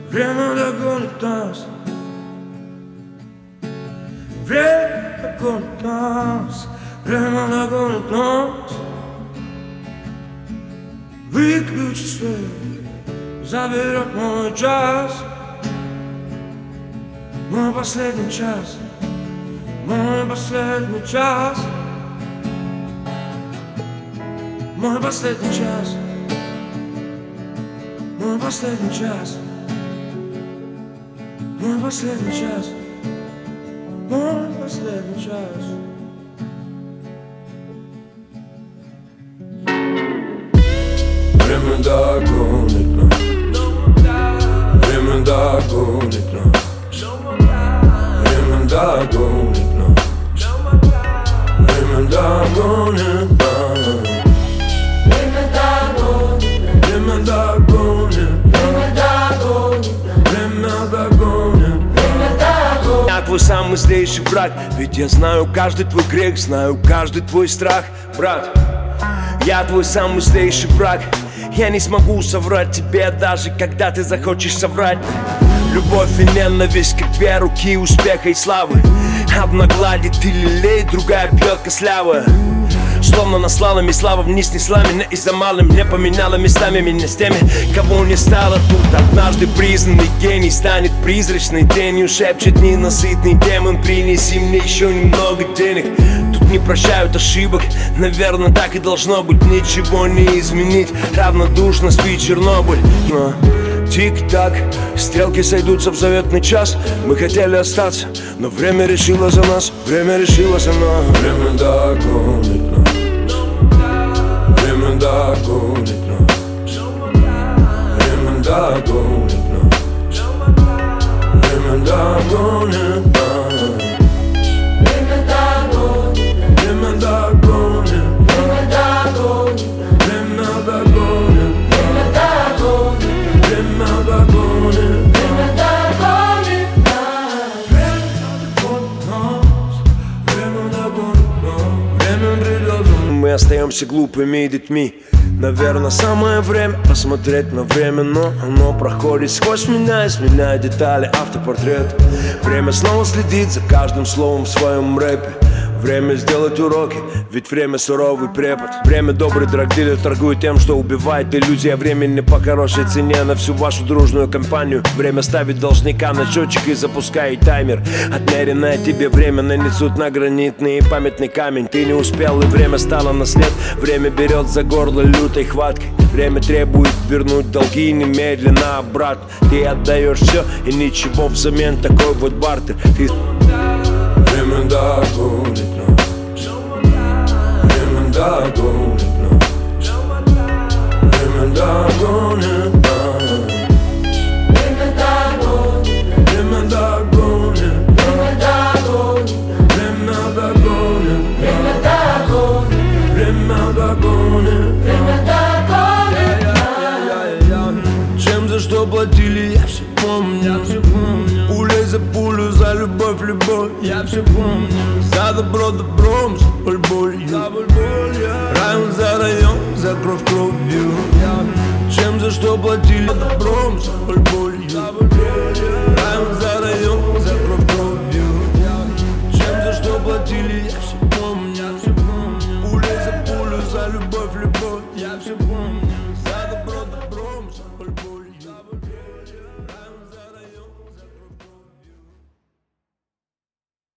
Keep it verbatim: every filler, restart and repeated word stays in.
Время догонит нас, время догонит нас, время догонит нас. Выключи свет, заберет мой час, мой последний час, мой последний час, мой последний час, мой последний час, мой последний час, мой последний час. Время догонит нас, время догонит нас, время догонит нас, время догонит нас, время догонит, время догонит, время догонит, время догонит. Я твой самый злейший враг, ведь я знаю каждый твой грех, знаю каждый твой страх, брат. Я твой самый злейший враг. Я не смогу соврать тебе, даже когда ты захочешь соврать. Любовь и ненависть, как две руки успеха и славы. Одна гладит и лелеет, другая бьет косляво. Словно наслала слава вниз, несла меня и за малым не поменяла местами меня с теми, кого не стало тут. Однажды признанный гений станет призрачной тенью, шепчет ненасытный демон: принеси мне еще немного денег. Тут не прощают ошибок, наверное, так и должно быть. Ничего не изменить, равнодушно спит Чернобыль. Но тик-так, стрелки сойдутся в заветный час. Мы хотели остаться, но время решило за нас, время решило за нас. Время догонит нас, время догонит нас, время догонит нас, время догонит нас, время догонит, время догонит, время догонит, время догонит, время догонит, время догонит, время догонит нас, время догонит нас, время придет. Мы остаемся глупыми детьми. Наверное, самое время посмотреть на время, но оно проходит сквозь меня и сменяет детали, автопортрет. Время снова следит за каждым словом в своем рэпе. Время сделать уроки, ведь время суровый препод. Время добрый драгдилер, торгует тем, что убивает иллюзия времени по хорошей цене на всю вашу дружную компанию. Время ставит должника на счетчик и запускает таймер. Отмеренное тебе время нанесут на гранитный и памятный камень. Ты не успел, и время стало на след. Время берет за горло лютой хваткой. Время требует вернуть долги немедленно обратно. Ты отдаешь все и ничего взамен, такой вот бартер. Ты... Время догонит нас, время догонит нас, время догонит нас, время догонит, время догонит, время догонит, время догонит, время догонит, время догонит, время догонит. Чем за что платили, я все помню. Пулей за пулю, за любовь, любовь, я все помню. За добро добром, за боль болью, район за район, за кровь кровью. Чем за что платили добром, за боль болью, район за район, за